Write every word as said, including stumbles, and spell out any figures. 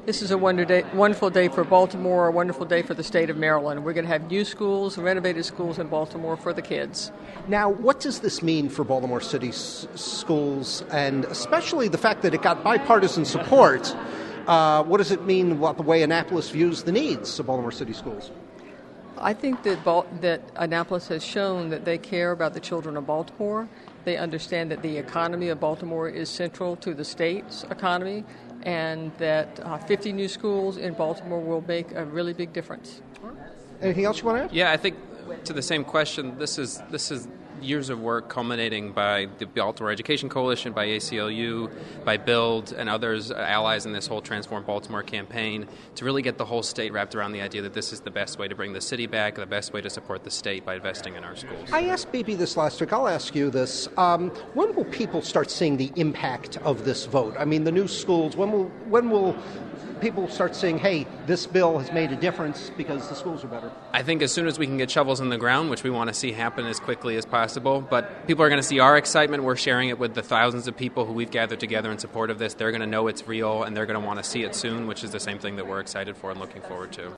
This is a wonder day, wonderful day for Baltimore, a wonderful day for the state of Maryland. We're going to have new schools, renovated schools in Baltimore for the kids. Now, what does this mean for Baltimore City s- schools, and especially the fact that it got bipartisan support? Uh, what does it mean about the way Annapolis views the needs of Baltimore City schools? I think that Bal- that Annapolis has shown that they care about the children of Baltimore. They understand that the economy of Baltimore is central to the state's economy, and that uh, fifty new schools in Baltimore will make a really big difference. Anything else you want to add? Yeah, I think to the same question, this is this is years of work culminating by the Baltimore Education Coalition, by A C L U, by BUILD, and others, uh, allies in this whole Transform Baltimore campaign, to really get the whole state wrapped around the idea that this is the best way to bring the city back, the best way to support the state by investing in our schools. I asked B B this last week. I'll ask you this. Um, when will people start seeing the impact of this vote? I mean, the new schools, when will when will people start saying, hey, this bill has made a difference because the schools are better? I think as soon as we can get shovels in the ground, which we want to see happen as quickly as possible, but people are going to see our excitement. We're sharing it with the thousands of people who we've gathered together in support of this. They're going to know it's real, and they're going to want to see it soon, which is the same thing that we're excited for and looking forward to.